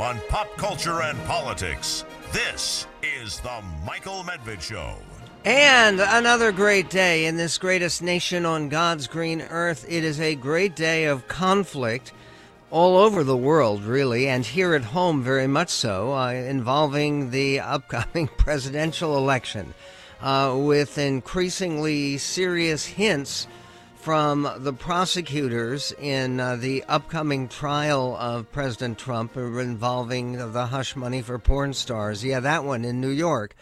on pop culture and politics. This is The Michael Medved Show. And another great day in this greatest nation on God's green earth. It is a great day of conflict all over the world, really, and here at home very much so, involving the upcoming presidential election, with increasingly serious hints from the prosecutors in the upcoming trial of President Trump involving the hush money for porn stars. Yeah, that one in New York.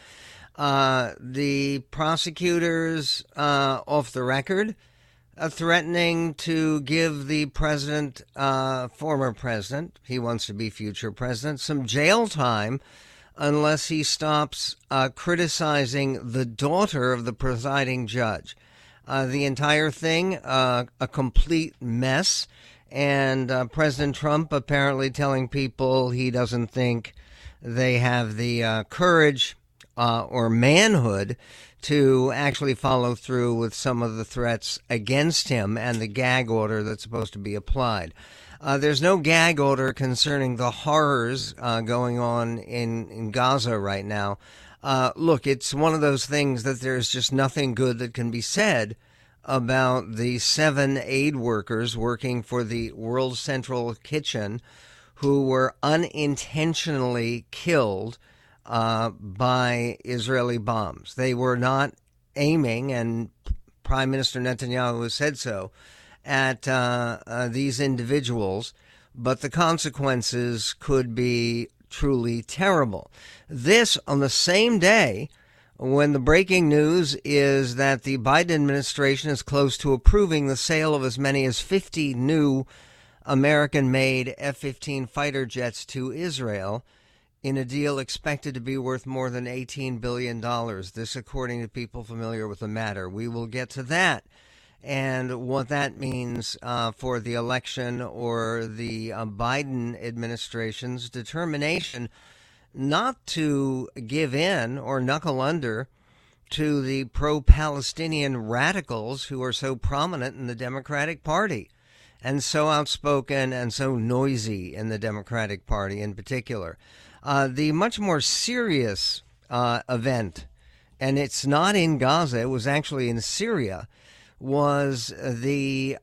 The prosecutors, off the record, threatening to give the president, former president, he wants to be future president, some jail time unless he stops criticizing the daughter of the presiding judge. The entire thing, a complete mess, and President Trump apparently telling people he doesn't think they have the courage or manhood to actually follow through with some of the threats against him and the gag order that's supposed to be applied. There's no gag order concerning the horrors going on in Gaza right now. Look, it's one of those things that there's just nothing good that can be said about the 7 aid workers working for the World Central Kitchen who were unintentionally killed by Israeli bombs. They were not aiming, and Prime Minister Netanyahu has said so, at these individuals, but the consequences could be truly terrible. This on the same day when the breaking news is that the Biden administration is close to approving the sale of as many as 50 new American-made F-15 fighter jets to Israel in a deal expected to be worth more than $18 billion. This, according to people familiar with the matter. We will get to that and what that means for the election or the Biden administration's determination not to give in or knuckle under to the pro-Palestinian radicals who are so prominent in the Democratic Party and so outspoken and so noisy in the Democratic Party in particular. The much more serious event, and it's not in Gaza, it was actually in Syria, was the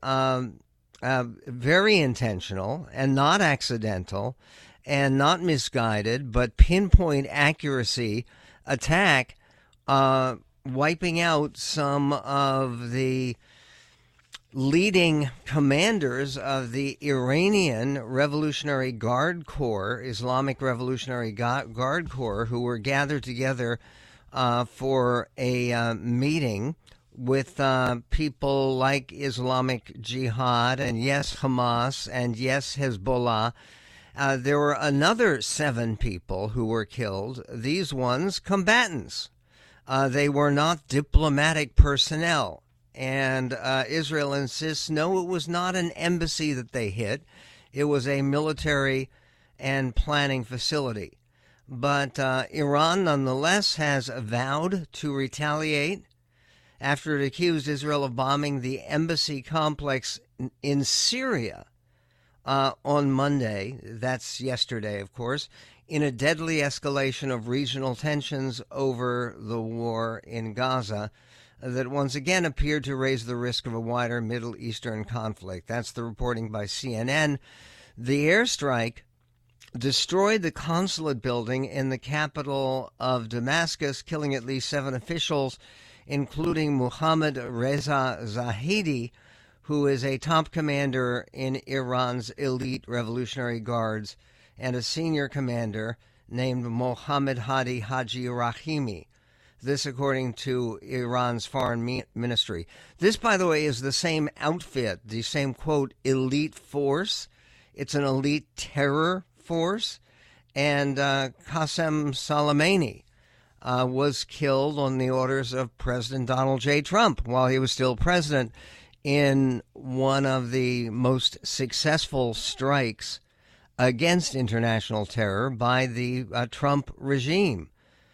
very intentional and not accidental and not misguided, but pinpoint accuracy attack, wiping out some of the leading commanders of the Iranian Revolutionary Guard Corps, Islamic Revolutionary Guard Corps, who were gathered together for a meeting with people like Islamic Jihad and, yes, Hamas and, yes, Hezbollah. There were another 7 people who were killed. These ones, combatants. They were not diplomatic personnel. And Israel insists, no, it was not an embassy that they hit. It was a military and planning facility. But Iran, nonetheless, has vowed to retaliate after it accused Israel of bombing the embassy complex in Syria on Monday. That's yesterday, of course, in a deadly escalation of regional tensions over the war in Gaza that once again appeared to raise the risk of a wider Middle Eastern conflict. That's the reporting by CNN. The airstrike destroyed the consulate building in the capital of Damascus, killing at least 7 officials, including Mohammad Reza Zahidi, who is a top commander in Iran's elite Revolutionary Guards, and a senior commander named Mohammad Hadi Haji Rahimi. This, according to Iran's foreign ministry. This, by the way, is the same outfit, the same, quote, elite force. It's an elite terror force. And Qasem Soleimani was killed on the orders of President Donald J. Trump while he was still president in one of the most successful strikes against international terror by the Trump regime.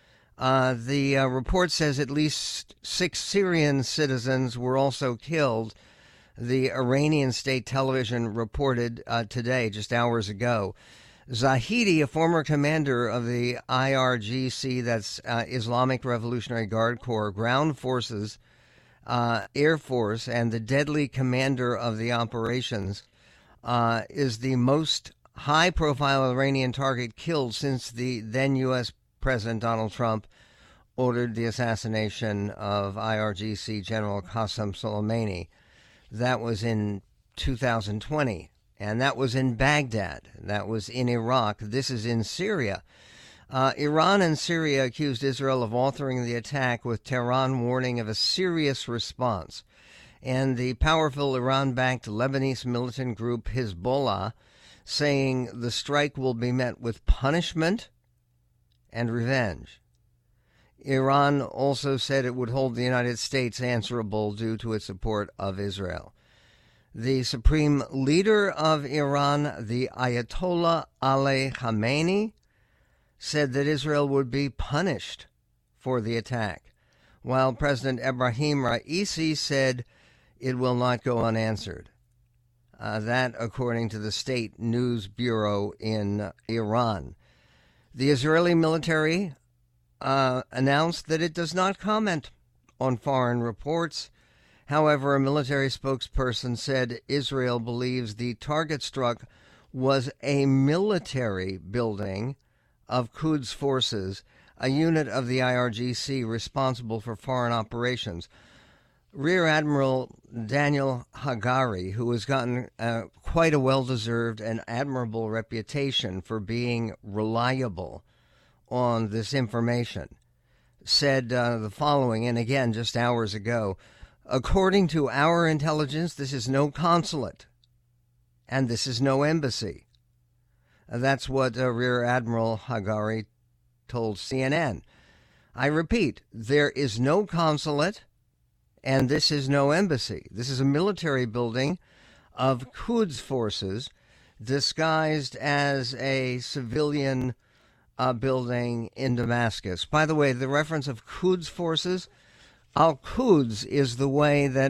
The report says at least 6 Syrian citizens were also killed. The Iranian state television reported today, just hours ago, Zahidi, a former commander of the IRGC, that's Islamic Revolutionary Guard Corps, ground forces, Air Force, and the deadly commander of the operations, is the most high-profile Iranian target killed since the then U.S. President Donald Trump ordered the assassination of IRGC General Qasem Soleimani. That was in 2020. And that was in Baghdad. That was in Iraq. This is in Syria. Iran and Syria accused Israel of authoring the attack, with Tehran warning of a serious response. And the powerful Iran-backed Lebanese militant group Hezbollah saying the strike will be met with punishment and revenge. Iran also said it would hold the United States answerable due to its support of Israel. The supreme leader of Iran, the Ayatollah Ali Khamenei, said that Israel would be punished for the attack, while President Ebrahim Raisi said it will not go unanswered. That, according to the State News Bureau in Iran. The Israeli military announced that it does not comment on foreign reports. However, a military spokesperson said Israel believes the target struck was a military building of Quds Forces, a unit of the IRGC responsible for foreign operations. Rear Admiral Daniel Hagari, who has gotten quite a well-deserved and admirable reputation for being reliable on this information, said the following, and again, just hours ago: according to our intelligence, this is no consulate, and this is no embassy. That's what Rear Admiral Hagari told CNN. I repeat, there is no consulate, and this is no embassy. This is a military building of Quds Forces disguised as a civilian building in Damascus. By the way, the reference of Quds Forces, Al-Quds is the way that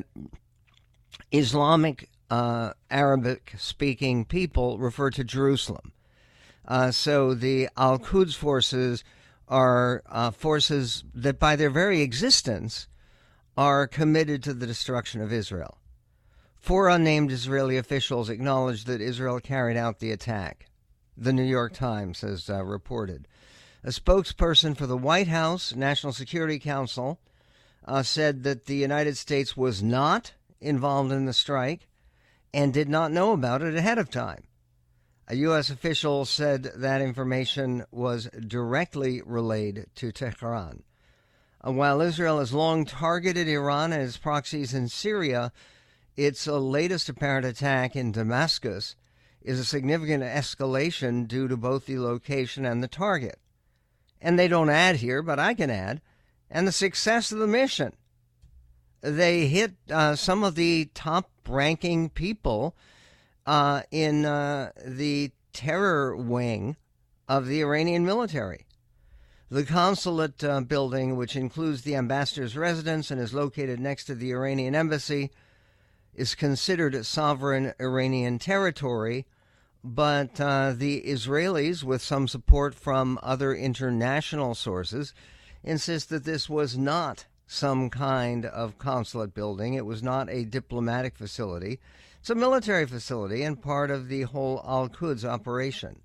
Islamic Arabic-speaking people refer to Jerusalem. So the Al-Quds forces are forces that by their very existence are committed to the destruction of Israel. 4 unnamed Israeli officials acknowledged that Israel carried out the attack, the New York Times has reported. A spokesperson for the White House National Security Council said that the United States was not involved in the strike and did not know about it ahead of time. A U.S. official said that information was directly relayed to Tehran. While Israel has long targeted Iran and its proxies in Syria, its latest apparent attack in Damascus is a significant escalation due to both the location and the target. And they don't add here, but I can add, and the success of the mission. They hit some of the top-ranking people in the terror wing of the Iranian military. The consulate building, which includes the ambassador's residence and is located next to the Iranian embassy, is considered sovereign Iranian territory, but the Israelis, with some support from other international sources, insist that this was not some kind of consulate building. It was not a diplomatic facility. It's a military facility and part of the whole Al-Quds operation.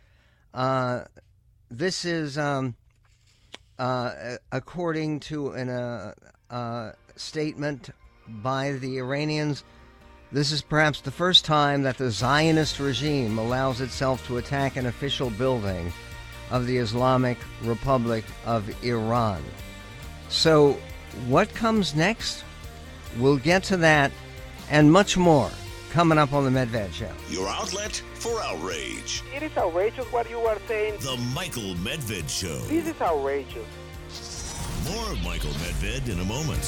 This is, according to a statement by the Iranians, this is perhaps the first time that the Zionist regime allows itself to attack an official building of the Islamic Republic of Iran. So what comes next? We'll get to that and much more coming up on the Medved Show. Your outlet for outrage. It is outrageous what you are saying. The Michael Medved Show. This is outrageous. More Michael Medved in a moment.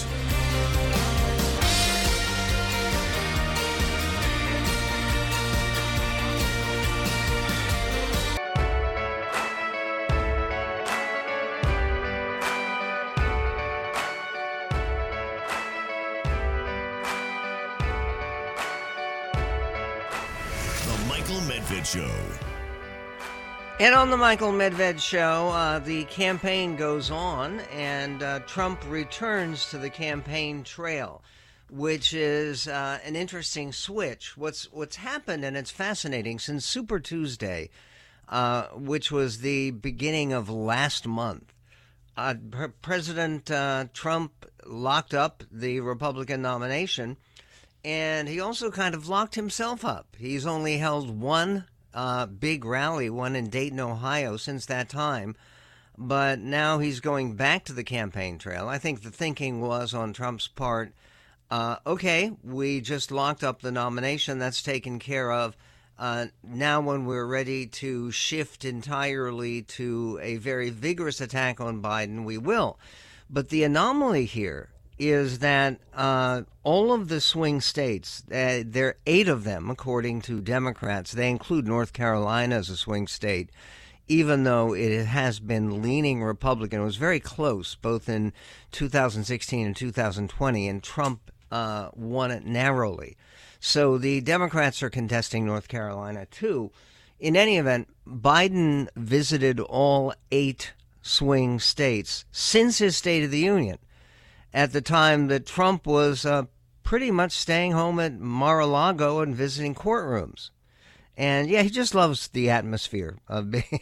The Michael Medved Show. And on the Michael Medved Show, the campaign goes on, and Trump returns to the campaign trail, which is an interesting switch. What's happened, and it's fascinating, since Super Tuesday, which was the beginning of last month, President Trump locked up the Republican nomination, and he also kind of locked himself up. He's only held one big rally, one in Dayton, Ohio, since that time. But now he's going back to the campaign trail. I think the thinking was on Trump's part, okay, we just locked up the nomination. That's taken care of. Now when we're ready to shift entirely to a very vigorous attack on Biden, we will. But the anomaly here is that all of the swing states, there are 8 of them, according to Democrats. They include North Carolina as a swing state, even though it has been leaning Republican. It was very close, both in 2016 and 2020, and Trump won it narrowly. So the Democrats are contesting North Carolina, too. In any event, Biden visited all 8 swing states since his State of the Union, at the time that Trump was pretty much staying home at Mar-a-Lago and visiting courtrooms. And, yeah, he just loves the atmosphere of being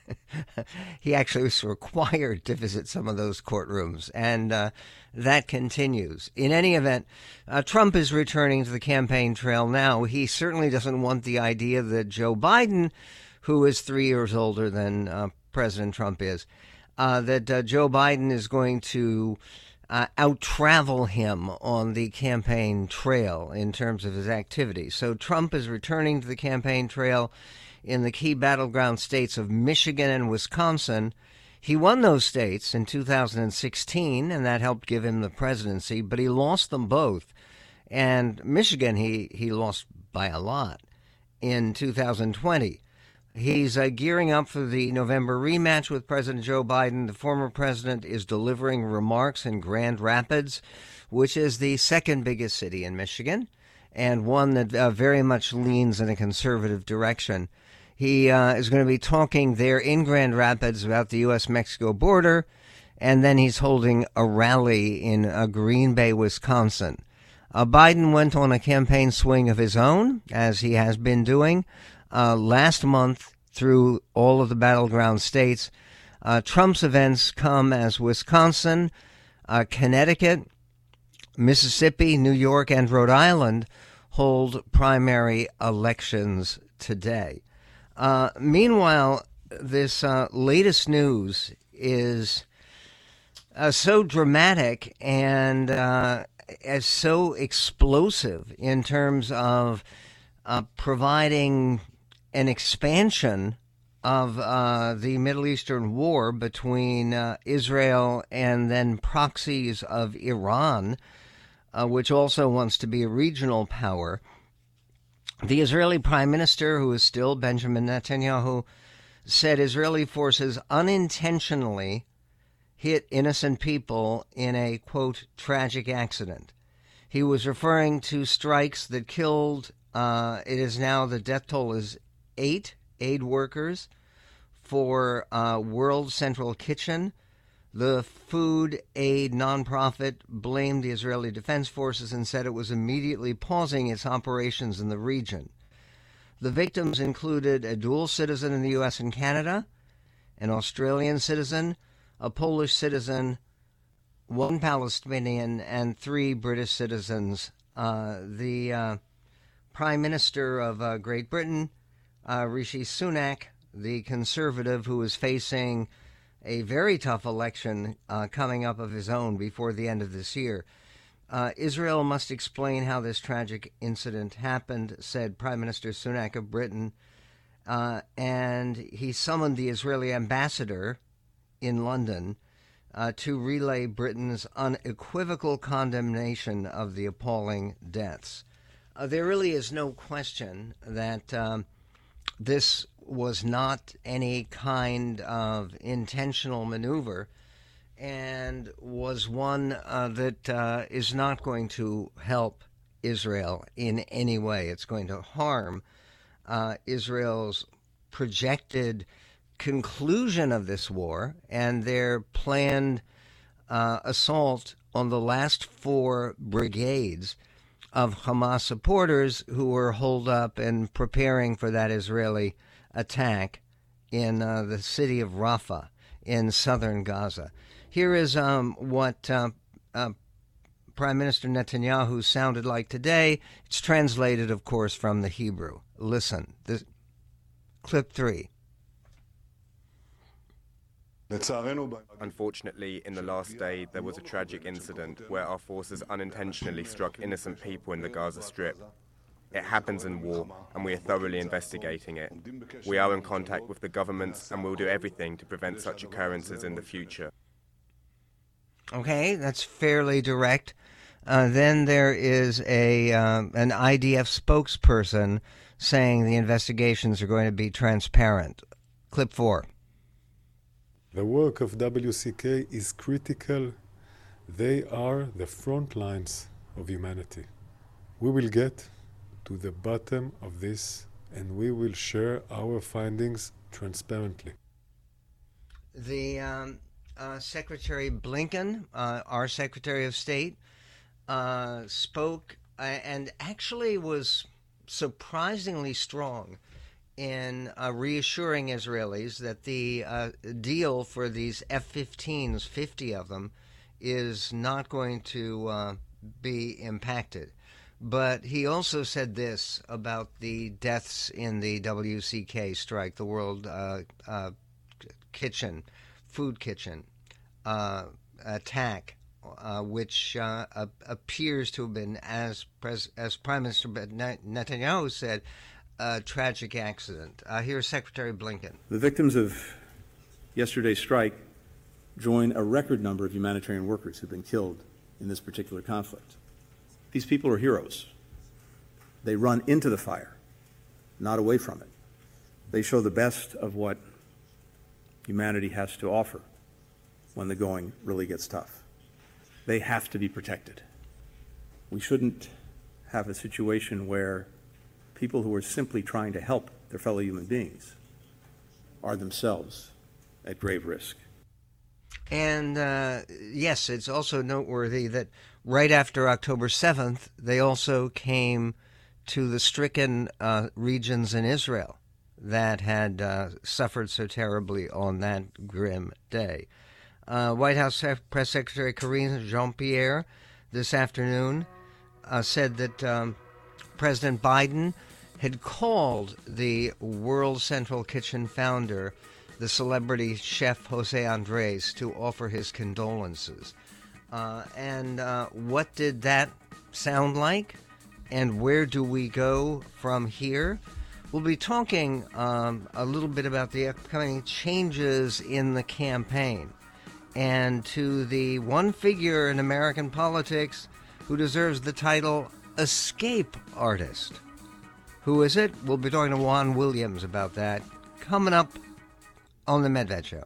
he actually was required to visit some of those courtrooms, and that continues. In any event, Trump is returning to the campaign trail now. He certainly doesn't want the idea that Joe Biden, who is 3 years older than President Trump is, that Joe Biden is going to out-travel him on the campaign trail in terms of his activities. So Trump is returning to the campaign trail in the key battleground states of Michigan and Wisconsin. He won those states in 2016, and that helped give him the presidency, but he lost them both. And Michigan, he lost by a lot in 2020. He's gearing up for the November rematch with President Joe Biden. The former president is delivering remarks in Grand Rapids, which is the second biggest city in Michigan, and one that very much leans in a conservative direction. He is going to be talking there in Grand Rapids about the U.S.-Mexico border, and then he's holding a rally in Green Bay, Wisconsin. Biden went on a campaign swing of his own, as he has been doing, last month through all of the battleground states. Trump's events come as Wisconsin, Connecticut, Mississippi, New York, and Rhode Island hold primary elections today. Meanwhile, this latest news is so dramatic and as so explosive in terms of providing an expansion of the Middle Eastern war between Israel and then proxies of Iran, which also wants to be a regional power. The Israeli Prime Minister, who is still Benjamin Netanyahu, said Israeli forces unintentionally hit innocent people in a, quote, tragic accident. He was referring to strikes that killed, it is now the death toll is 8 aid workers for World Central Kitchen. The food aid nonprofit blamed the Israeli Defense Forces and said it was immediately pausing its operations in the region. The victims included a dual citizen in the U.S. and Canada, an Australian citizen, a Polish citizen, 1 Palestinian, and 3 British citizens. The Prime Minister of Great Britain, Rishi Sunak, the conservative who is facing a very tough election coming up of his own before the end of this year. Israel must explain how this tragic incident happened, said Prime Minister Sunak of Britain. And he summoned the Israeli ambassador in London to relay Britain's unequivocal condemnation of the appalling deaths. There really is no question that this was not any kind of intentional maneuver and was one that is not going to help Israel in any way. It's going to harm Israel's projected conclusion of this war and their planned assault on the last 4 brigades of Hamas supporters who were holed up and preparing for that Israeli attack in the city of Rafah in southern Gaza. Here is what Prime Minister Netanyahu sounded like today. It's translated, of course, from the Hebrew. Listen, this, clip 3. Unfortunately, in the last day, there was a tragic incident where our forces unintentionally struck innocent people in the Gaza Strip. It happens in war, and we are thoroughly investigating it. We are in contact with the governments, and we'll do everything to prevent such occurrences in the future. Okay, that's fairly direct. Then there is an IDF spokesperson saying the investigations are going to be transparent. Clip 4. The work of WCK is critical. They are the front lines of humanity. We will get to the bottom of this, and we will share our findings transparently. The Secretary Blinken, our Secretary of State, spoke and actually was surprisingly strong in reassuring Israelis that the deal for these F-15s, 50 of them, is not going to be impacted. But he also said this about the deaths in the WCK strike, the World Food Kitchen attack, which appears to have been, as Prime Minister Netanyahu said, a tragic accident. Here's Secretary Blinken. The victims of yesterday's strike join a record number of humanitarian workers who've been killed in this particular conflict. These people are heroes. They run into the fire, not away from it. They show the best of what humanity has to offer when the going really gets tough. They have to be protected. We shouldn't have a situation where people who are simply trying to help their fellow human beings are themselves at grave risk. And yes, it's also noteworthy that right after October 7th, they also came to the stricken regions in Israel that had suffered so terribly on that grim day. White House Press Secretary Karine Jean-Pierre this afternoon said that President Biden had called the World Central Kitchen founder, the celebrity chef Jose Andres, to offer his condolences. And what did that sound like? And where do we go from here? We'll be talking a little bit about the upcoming changes in the campaign and to the one figure in American politics who deserves the title escape artist. Who is it? We'll be talking to Juan Williams about that coming up on the Medved Show.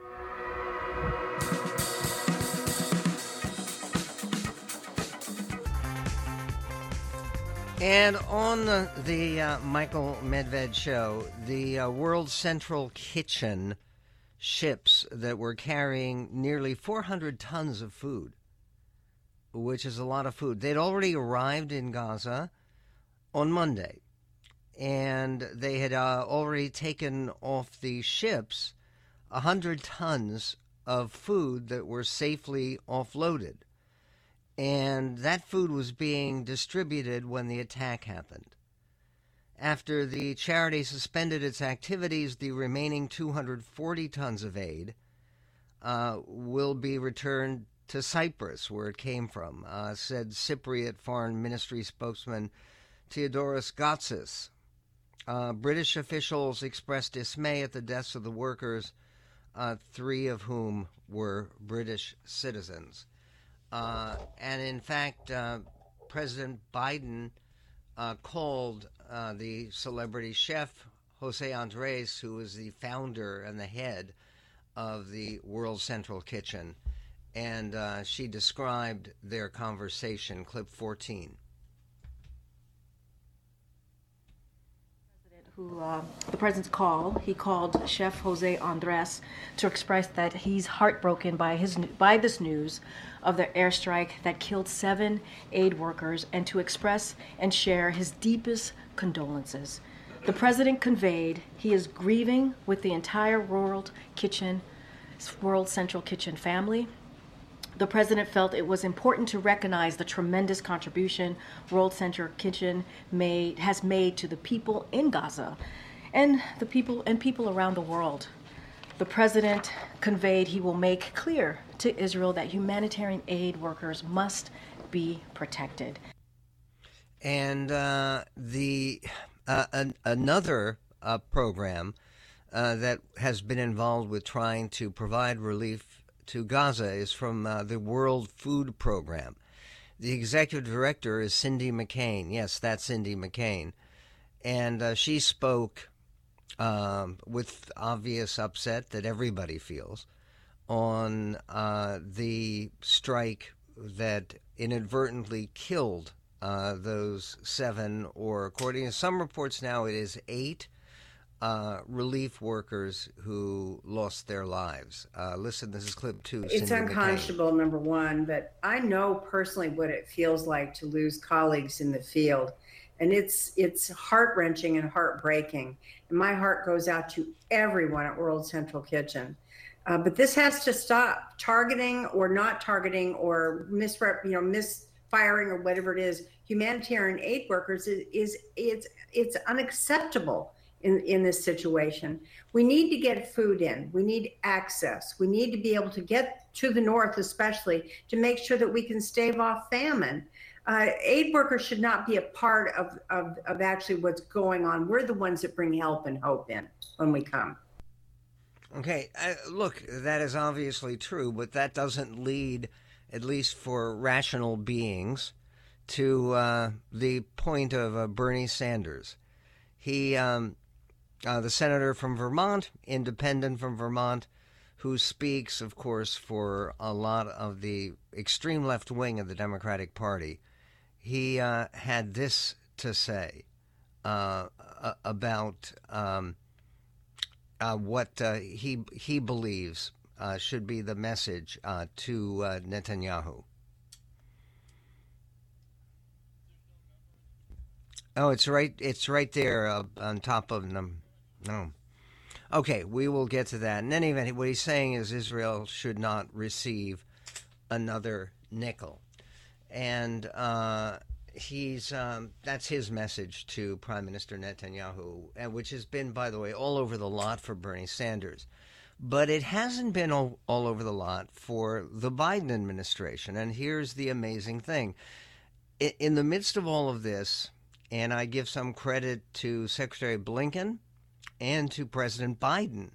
And on the Michael Medved Show, the World Central Kitchen ships that were carrying nearly 400 tons of food, which is a lot of food. They'd already arrived in Gaza on Monday, and they had already taken off the ships 100 tons of food that were safely offloaded. And that food was being distributed when the attack happened. After the charity suspended its activities, the remaining 240 tons of aid will be returned to Cyprus, where it came from, said Cypriot Foreign Ministry spokesman Theodoros Gatsis. British officials expressed dismay at the deaths of the workers, 3 of whom were British citizens. And in fact, President Biden called the celebrity chef Jose Andres, who is the founder and the head of the World Central Kitchen, and she described their conversation. Clip 14. the president's call, he called Chef Jose Andres to express that he's heartbroken by this news of the airstrike that killed 7 aid workers, and to express and share his deepest condolences. The president conveyed he is grieving with the entire World Central Kitchen family. The president felt it was important to recognize the tremendous contribution World Central Kitchen has made to the people in Gaza and people around the world. The president conveyed he will make clear to Israel that humanitarian aid workers must be protected. And another program that has been involved with trying to provide relief to Gaza is from the World Food Program. The executive director is Cindy McCain. Yes, that's Cindy McCain. And she spoke with obvious upset that everybody feels on the strike that inadvertently killed those 7, or according to some reports now, it is 8 relief workers who lost their lives. Listen, this is clip 2. It's unconscionable, number one, but I know personally what it feels like to lose colleagues in the field. And it's heart-wrenching and heartbreaking. And my heart goes out to everyone at World Central Kitchen. But this has to stop. Targeting or not targeting or misfiring or whatever it is, humanitarian aid workers it's unacceptable in this situation. We need to get food in. We need access. We need to be able to get to the north, especially to make sure that we can stave off famine. Aid workers should not be a part of actually what's going on. We're the ones that bring help and hope in when we come. Okay, look, that is obviously true, but that doesn't lead, at least for rational beings, to the point of Bernie Sanders. He, the senator from Vermont, independent from Vermont, who speaks, of course, for a lot of the extreme left wing of the Democratic Party, he had this to say about what he believes should be the message to Netanyahu. Oh, it's right there on top of them. No. Okay, we will get to that. In any event, what he's saying is Israel should not receive another nickel. And that's his message to Prime Minister Netanyahu, and which has been, by the way, all over the lot for Bernie Sanders. But it hasn't been all over the lot for the Biden administration. And here's the amazing thing. In the midst of all of this, and I give some credit to Secretary Blinken and to President Biden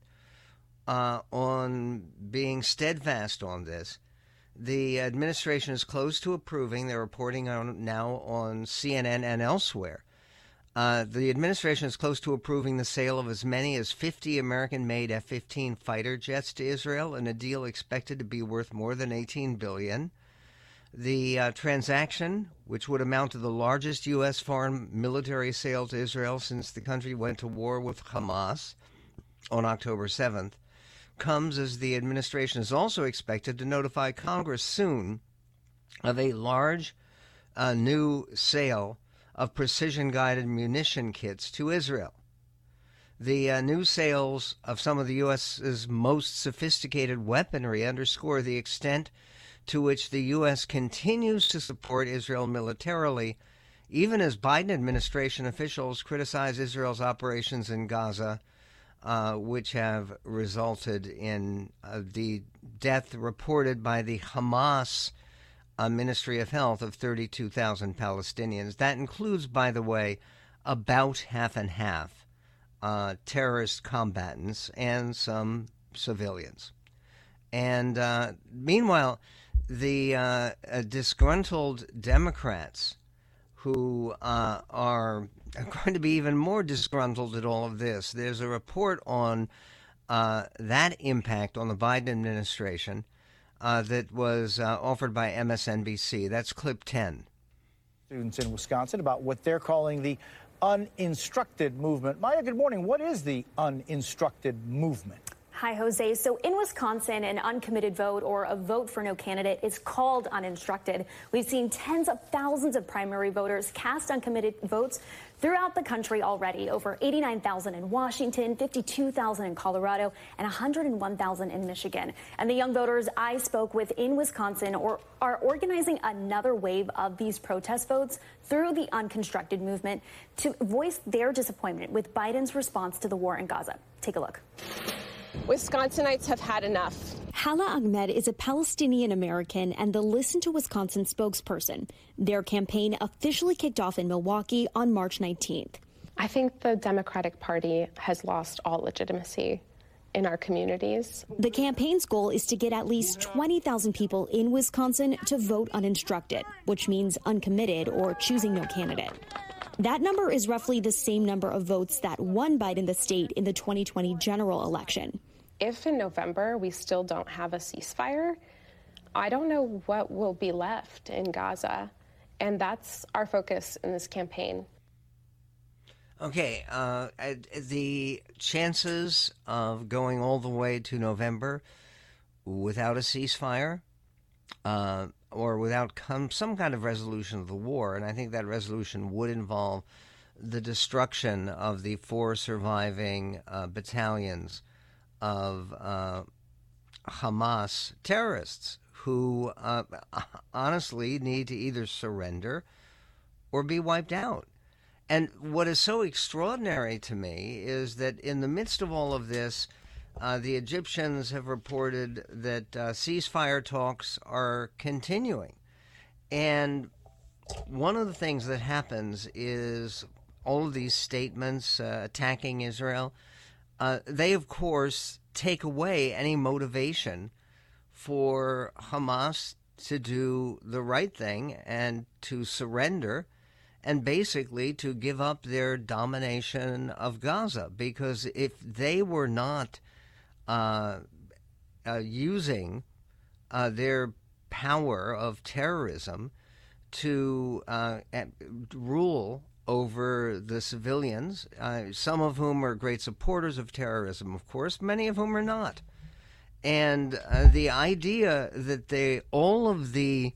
on being steadfast on this, the administration is close to approving, they're reporting now on CNN and elsewhere, the administration is close to approving the sale of as many as 50 American-made F-15 fighter jets to Israel in a deal expected to be worth more than $18 billion. The transaction, which would amount to the largest U.S. foreign military sale to Israel since the country went to war with Hamas on October 7th, comes as the administration is also expected to notify Congress soon of a large new sale of precision-guided munition kits to Israel. The new sales of some of the U.S.'s most sophisticated weaponry underscore the extent to which the U.S. continues to support Israel militarily, even as Biden administration officials criticize Israel's operations in Gaza, which have resulted in the death reported by the Hamas Ministry of Health of 32,000 Palestinians. That includes, by the way, about half and half terrorist combatants and some civilians. And meanwhile, the disgruntled Democrats who are going to be even more disgruntled at all of this. There's a report on that impact on the Biden administration that was offered by MSNBC. That's clip 10. Students in Wisconsin about what they're calling the uninstructed movement. Maya, good morning. What is the uninstructed movement? Hi, Jose. So in Wisconsin, an uncommitted vote or a vote for no candidate is called uninstructed. We've seen tens of thousands of primary voters cast uncommitted votes throughout the country already. Over 89,000 in Washington, 52,000 in Colorado, and 101,000 in Michigan. And the young voters I spoke with in Wisconsin are organizing another wave of these protest votes through the unconstructed movement to voice their disappointment with Biden's response to the war in Gaza. Take a look. Wisconsinites have had enough. Hala Ahmed is a Palestinian American and the Listen to Wisconsin spokesperson. Their campaign officially kicked off in Milwaukee on March 19th. I think the Democratic Party has lost all legitimacy in our communities. The campaign's goal is to get at least 20,000 people in Wisconsin to vote uninstructed, which means uncommitted or choosing no candidate. That number is roughly the same number of votes that won Biden the state in the 2020 general election. If in November we still don't have a ceasefire, I don't know what will be left in Gaza. And that's our focus in this campaign. Okay, the chances of going all the way to November without a ceasefire or without some kind of resolution of the war, and I think that resolution would involve the destruction of the 4 surviving battalions of Hamas terrorists who honestly need to either surrender or be wiped out. And what is so extraordinary to me is that in the midst of all of this, the Egyptians have reported that ceasefire talks are continuing. And one of the things that happens is all of these statements attacking Israel, they, of course, take away any motivation for Hamas to do the right thing and to surrender and basically to give up their domination of Gaza. Because if they were not using their power of terrorism to rule over the civilians, some of whom are great supporters of terrorism, of course, many of whom are not. And the idea that all of the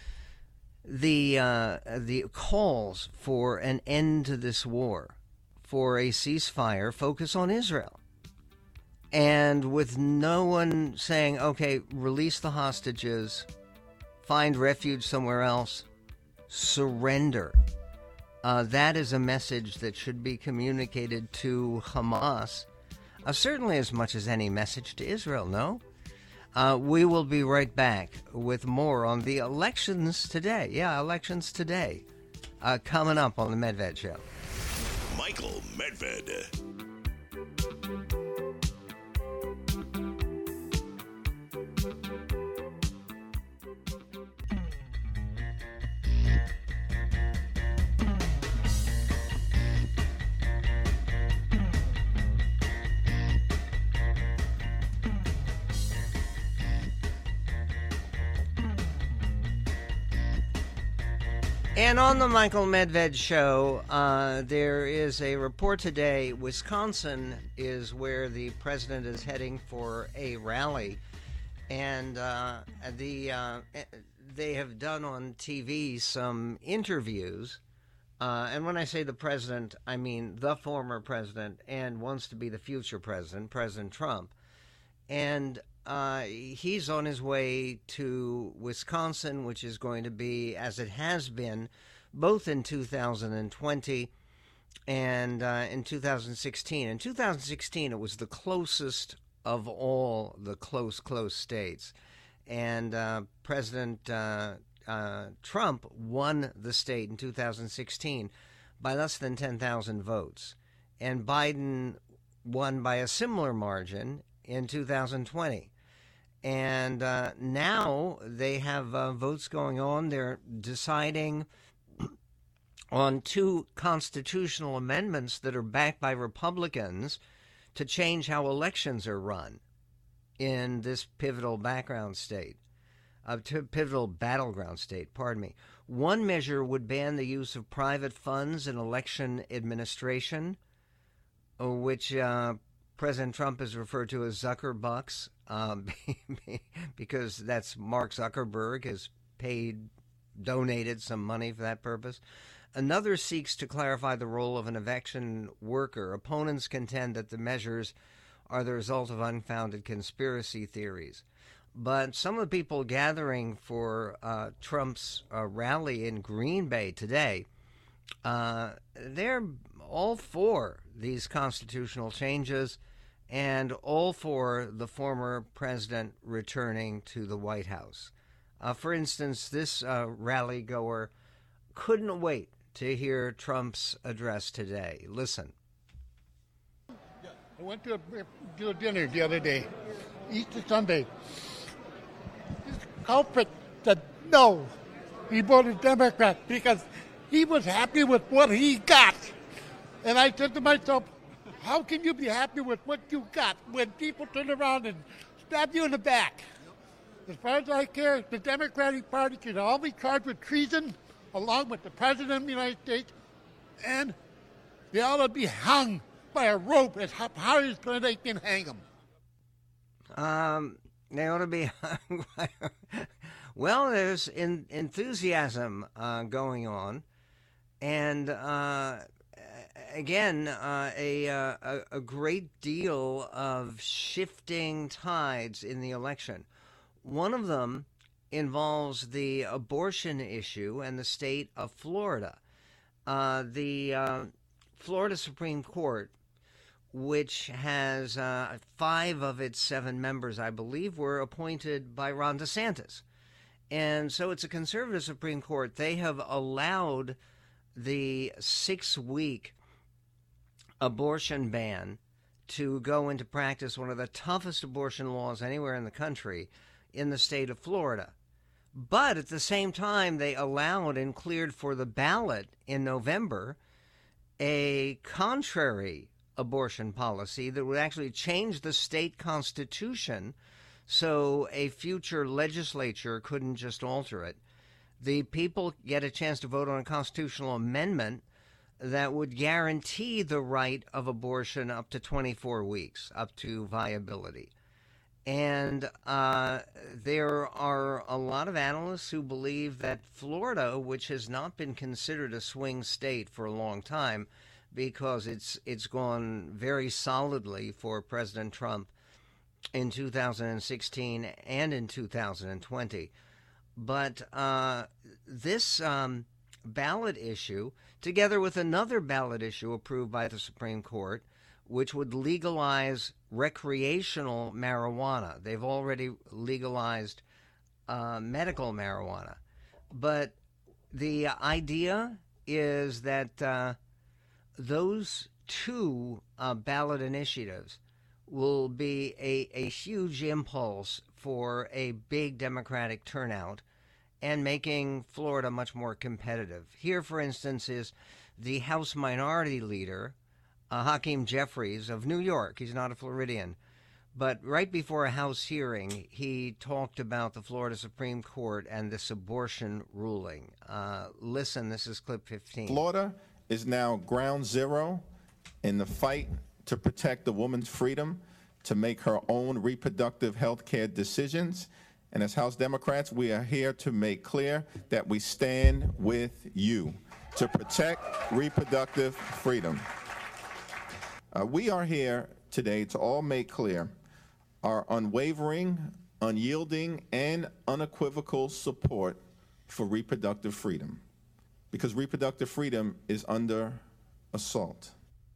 calls for an end to this war, for a ceasefire, focus on Israel. And with no one saying, okay, release the hostages, find refuge somewhere else, surrender. That is a message that should be communicated to Hamas, certainly as much as any message to Israel, no? We will be right back with more on the elections today. Yeah, elections today. Coming up on the Medved Show. Michael Medved. And on the Michael Medved Show, there is a report today. Wisconsin is where the president is heading for a rally. And they have done on TV some interviews. And when I say the president, I mean the former president and wants to be the future president, President Trump. And he's on his way to Wisconsin, which is going to be, as it has been, both in 2020 and in 2016. In 2016, it was the closest of all the close states. And President Trump won the state in 2016 by less than 10,000 votes. And Biden won by a similar margin in 2020. And now they have votes going on. They're deciding on 2 constitutional amendments that are backed by Republicans to change how elections are run in this pivotal background state. pivotal battleground state, pardon me. One measure would ban the use of private funds in election administration, which President Trump has referred to as Zuckerbucks, because that's Mark Zuckerberg has donated some money for that purpose. Another seeks to clarify the role of an election worker. Opponents contend that the measures are the result of unfounded conspiracy theories. But some of the people gathering for Trump's rally in Green Bay today, they're all for these constitutional changes and all for the former president returning to the White House. For instance, this rally goer couldn't wait to hear Trump's address today. Listen. I went to a dinner the other day, Easter Sunday. This culprit said no. He voted Democrat because he was happy with what he got. And I said to myself, how can you be happy with what you got when people turn around and stab you in the back? As far as I care, the Democratic Party should all be charged with treason, along with the President of the United States, and they ought to be hung by a rope as hard as they can hang them. They ought to be hung by Well, there's enthusiasm going on, and again, a great deal of shifting tides in the election. One of them involves the abortion issue and the state of Florida. The Florida Supreme Court, which has 5 of its 7 members, I believe, were appointed by Ron DeSantis. And so it's a conservative Supreme Court. They have allowed the 6-week abortion ban to go into practice, one of the toughest abortion laws anywhere in the country, in the state of Florida. But at the same time, they allowed and cleared for the ballot in November a contrary abortion policy that would actually change the state constitution so a future legislature couldn't just alter it. The people get a chance to vote on a constitutional amendment that would guarantee the right of abortion up to 24 weeks, up to viability. And there are a lot of analysts who believe that Florida, which has not been considered a swing state for a long time because it's gone very solidly for President Trump in 2016 and in 2020. But this ballot issue, together with another ballot issue approved by the Supreme Court, which would legalize recreational marijuana. They've already legalized medical marijuana. But the idea is that those 2 ballot initiatives will be a huge impulse for a big Democratic turnout and making Florida much more competitive. Here, for instance, is the House Minority Leader, Hakeem Jeffries of New York. He's not a Floridian. But right before a House hearing, he talked about the Florida Supreme Court and this abortion ruling. Listen, this is clip 15. Florida is now ground zero in the fight to protect the woman's freedom to make her own reproductive health care decisions. And as House Democrats, we are here to make clear that we stand with you to protect reproductive freedom. We are here today to all make clear our unwavering, unyielding, and unequivocal support for reproductive freedom, because reproductive freedom is under assault.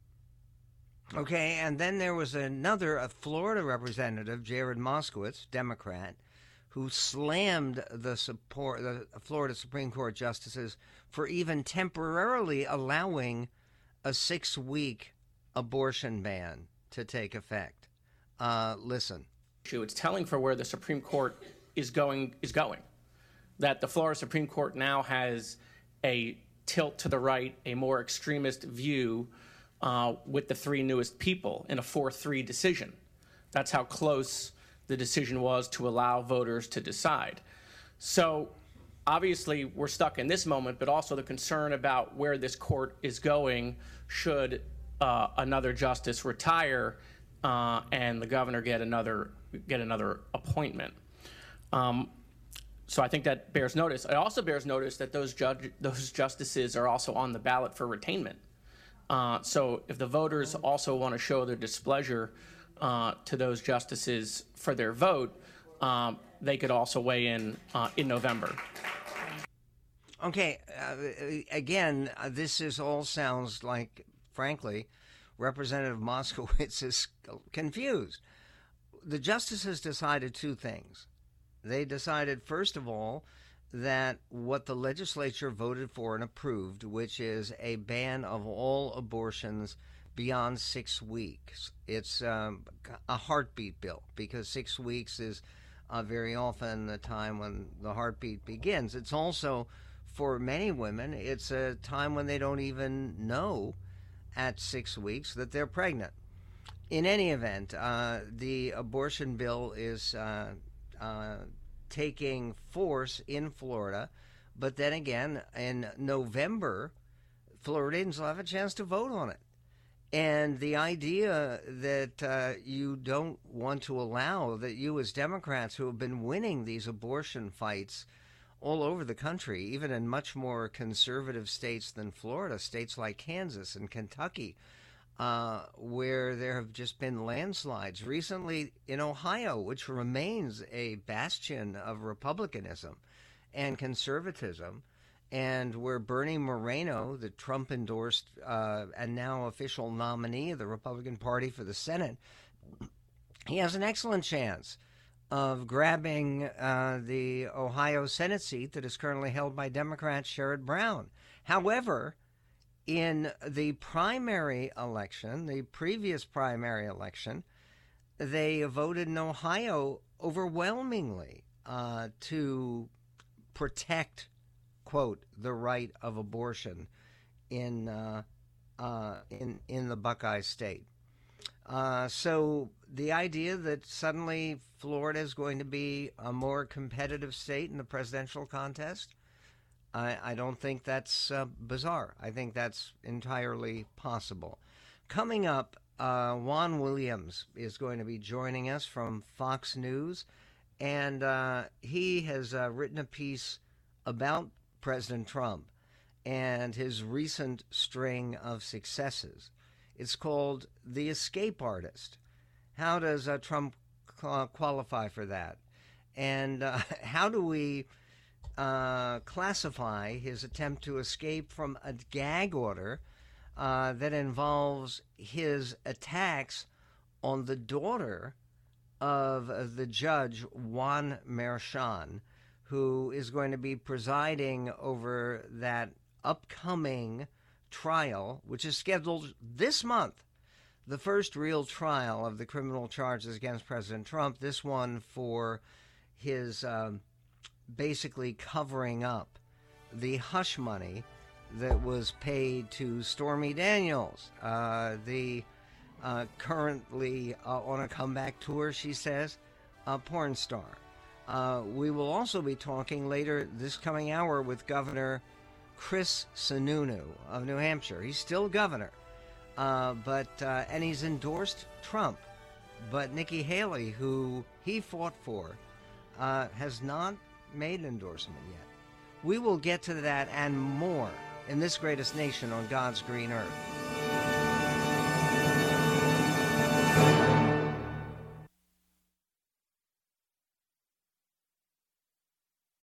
Okay, and then there was a Florida representative, Jared Moskowitz, Democrat, who slammed the Florida Supreme Court justices for even temporarily allowing a 6-week abortion ban to take effect. Listen. It's telling for where the Supreme Court is going. That the Florida Supreme Court now has a tilt to the right, a more extremist view with the 3 newest people in a 4-3 decision. That's how close the decision was to allow voters to decide. So obviously we're stuck in this moment, but also the concern about where this court is going should another justice retire and the governor get another appointment. So I think that bears notice. It also bears notice that those justices are also on the ballot for retainment. So if the voters also want to show their displeasure to those justices for their vote, they could also weigh in November. Okay, again, this all sounds like, frankly, Representative Moskowitz is confused. The justices decided two things. They decided, first of all, that what the legislature voted for and approved, which is a ban of all abortions beyond 6 weeks. It's a heartbeat bill, because 6 weeks is very often the time when the heartbeat begins. It's also, for many women, it's a time when they don't even know at 6 weeks that they're pregnant. In any event, the abortion bill is taking force in Florida, but then again, in November, Floridians will have a chance to vote on it. And the idea that you don't want to allow, that you as Democrats who have been winning these abortion fights all over the country, even in much more conservative states than Florida, states like Kansas and Kentucky, where there have just been landslides. Recently in Ohio, which remains a bastion of Republicanism and conservatism, and where Bernie Moreno, the Trump-endorsed and now official nominee of the Republican Party for the Senate, he has an excellent chance of grabbing the Ohio Senate seat that is currently held by Democrat Sherrod Brown. However, in the primary election, the previous primary election, they voted in Ohio overwhelmingly to protect, quote, the right of abortion in the Buckeye State. So the idea that suddenly Florida is going to be a more competitive state in the presidential contest, I don't think that's bizarre. I think that's entirely possible. Coming up, Juan Williams is going to be joining us from Fox News, and he has written a piece about President Trump and his recent string of successes. It's called The Escape Artist. How does Trump qualify for that? And how do we classify his attempt to escape from a gag order that involves his attacks on the daughter of the judge, Juan Merchan, who is going to be presiding over that upcoming trial, which is scheduled this month, the first real trial of the criminal charges against President Trump, this one for his basically covering up the hush money that was paid to Stormy Daniels, the currently on a comeback tour, she says, a porn star. We will also be talking later this coming hour with Governor Chris Sununu of New Hampshire. He's still governor, and he's endorsed Trump. But Nikki Haley, who he fought for, has not made an endorsement yet. We will get to that and more in this greatest nation on God's green earth.